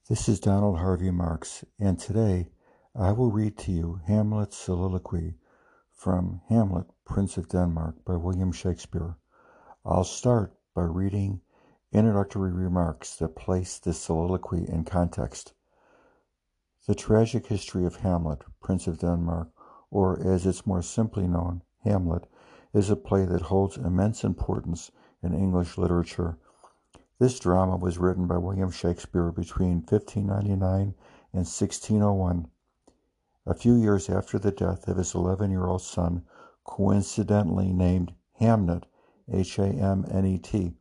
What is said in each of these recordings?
This is Donald Harvey Marks, and today I will read to you Hamlet's soliloquy from Hamlet, Prince of Denmark by William Shakespeare. I'll start by reading introductory remarks that place this soliloquy in context. The tragic history of Hamlet, Prince of Denmark, or as it's more simply known, Hamlet, is a play that holds immense importance in English literature. This drama was written by William Shakespeare between 1599 and 1601, a few years after the death of his 11-year-old son, coincidentally named Hamnet, Hamnet,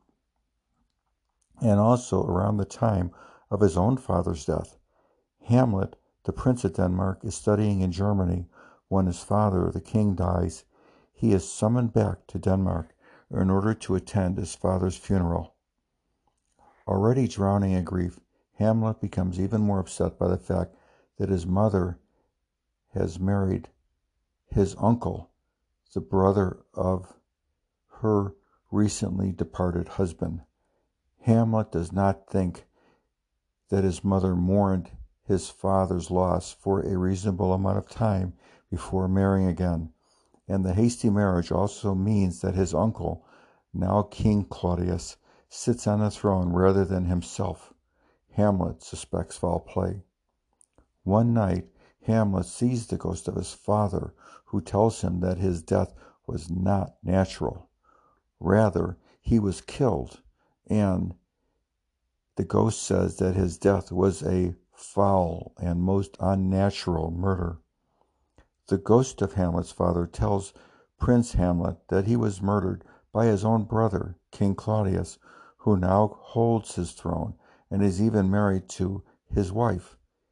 and also around the time of his own father's death. Hamlet, the Prince of Denmark, is studying in Germany when his father, the king, dies. He is summoned back to Denmark in order to attend his father's funeral. Already drowning in grief, Hamlet becomes even more upset by the fact that his mother has married his uncle, the brother of her recently departed husband. Hamlet does not think that his mother mourned his father's loss for a reasonable amount of time before marrying again, and the hasty marriage also means that his uncle, now King Claudius, sits on the throne rather than himself. Hamlet suspects foul play. One night, Hamlet sees the ghost of his father, who tells him that his death was not natural. Rather, he was killed, and the ghost says that his death was a foul and most unnatural murder. The ghost of Hamlet's father tells Prince Hamlet that he was murdered by his own brother, King Claudius, who now holds his throne and is even married to his wife.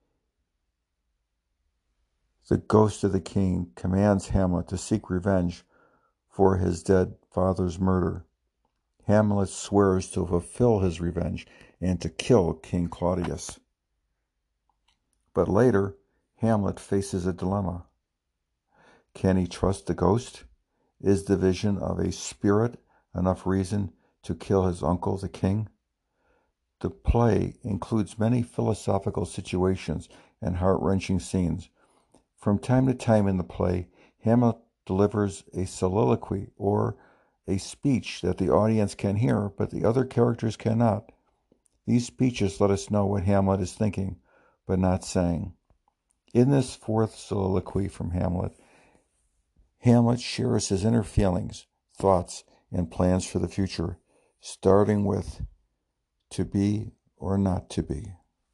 The ghost of the king commands Hamlet to seek revenge for his dead father's murder. Hamlet swears to fulfill his revenge and to kill King Claudius. But later, Hamlet faces a dilemma. Can he trust the ghost? Is the vision of a spirit enough reason to kill his uncle, the king? The play includes many philosophical situations and heart-wrenching scenes. From time to time in the play, Hamlet delivers a soliloquy or a speech that the audience can hear, but the other characters cannot. These speeches let us know what Hamlet is thinking, but not saying. In this fourth soliloquy from Hamlet, Hamlet shares his inner feelings, thoughts, and plans for the future, starting with to be or not to be.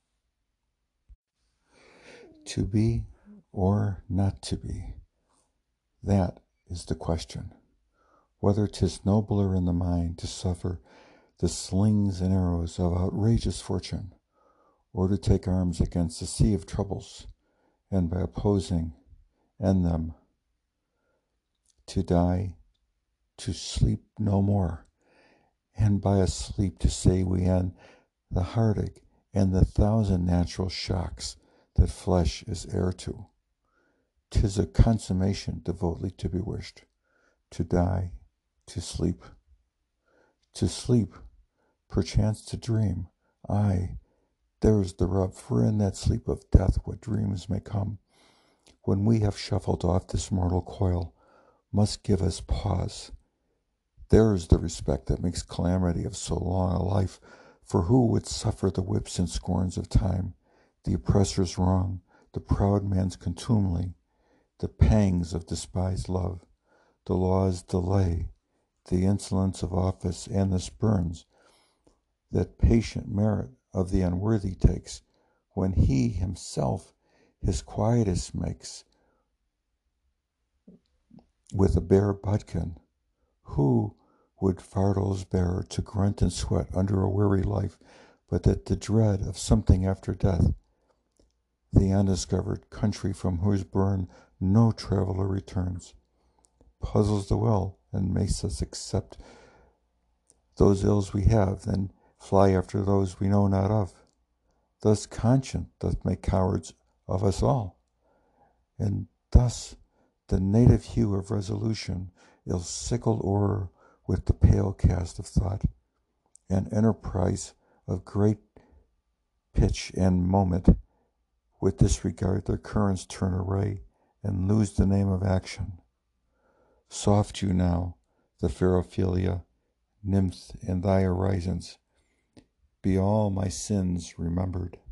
To be or not to be. That is the question. Whether 'tis nobler in the mind to suffer the slings and arrows of outrageous fortune, or to take arms against the sea of troubles, and by opposing end them, to die, to sleep no more, and by a sleep to say we end the heartache and the thousand natural shocks that flesh is heir to. 'Tis a consummation devoutly to be wished, to die, to sleep, perchance to dream. Aye, there is the rub, for in that sleep of death what dreams may come, when we have shuffled off this mortal coil, must give us pause. There is the respect that makes calamity of so long a life, for who would suffer the whips and scorns of time, the oppressor's wrong, the proud man's contumely, the pangs of despised love, the law's delay, the insolence of office, and the spurns that patient merit of the unworthy takes, when he himself his quietus makes with a bare budkin? Who would fardels bear to grunt and sweat under a weary life, but that the dread of something after death, the undiscovered country from whose bourne no traveller returns, puzzles the will and makes us accept those ills we have, then fly after those we know not of. Thus conscience doth make cowards of us all, and thus the native hue of resolution is sickled o'er with the pale cast of thought, and enterprise of great pitch and moment, with disregard their currents turn array, and lose the name of action. Soft you now, the fair Ophelia, nymph in thy horizons, be all my sins remembered.